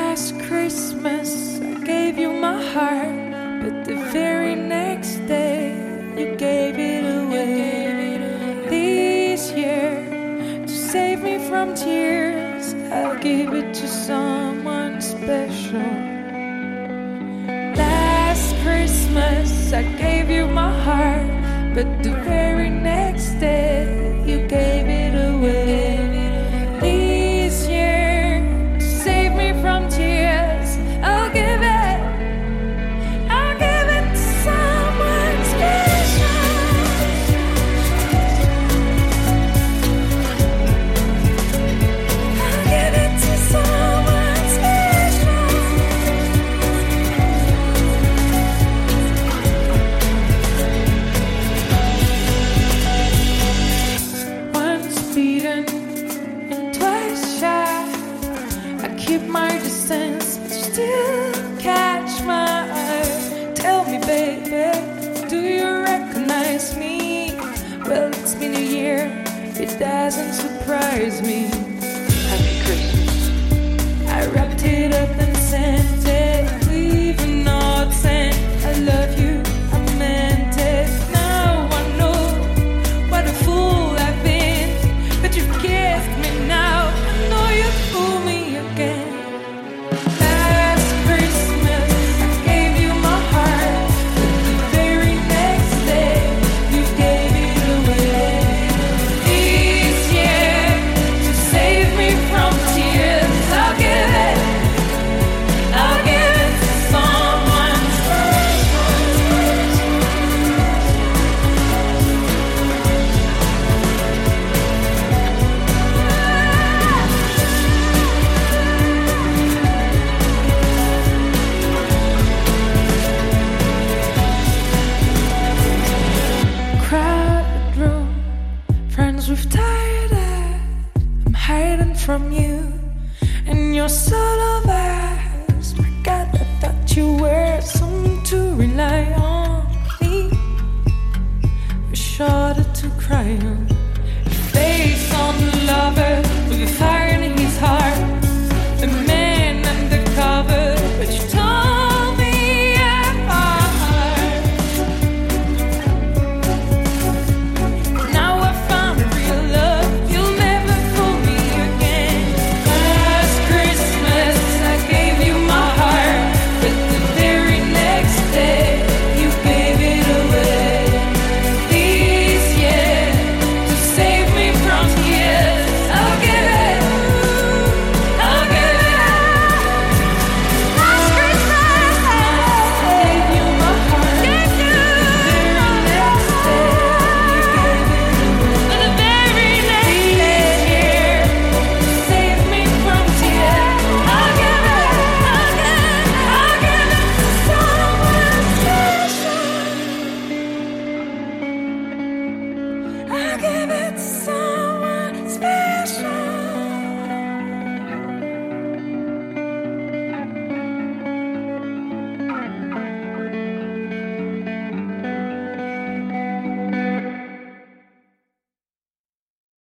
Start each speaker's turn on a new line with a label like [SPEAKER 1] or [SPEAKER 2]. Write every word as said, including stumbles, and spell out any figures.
[SPEAKER 1] Last Christmas I gave you my heart, but the very next day you gave it away. This year, to save me from tears, I'll give it to someone special. Last Christmas I gave you my heart, but the very next day you gave it away. This year, to save me from tears, I'll give it, I'll give it to someone special. I'll give it to someone special. Once beaten and twice shy, I keep my distance, but you still catch my eye. Tell me, baby, do you recognize me? Well, it's been a year, it doesn't surprise me. Happy Christmas. I wrapped it up and sent it, leaving not sent. I love you, I meant it. Now I know what a fool I've been, but you've kissed me now. I know you fool me again. Last Christmas I gave you my heart, but the very next day you gave it away. This year, to save me from tears, I'll give it, I'll give it to someone special. Crowded room, friends we've tired at. I'm hiding from you, and you're so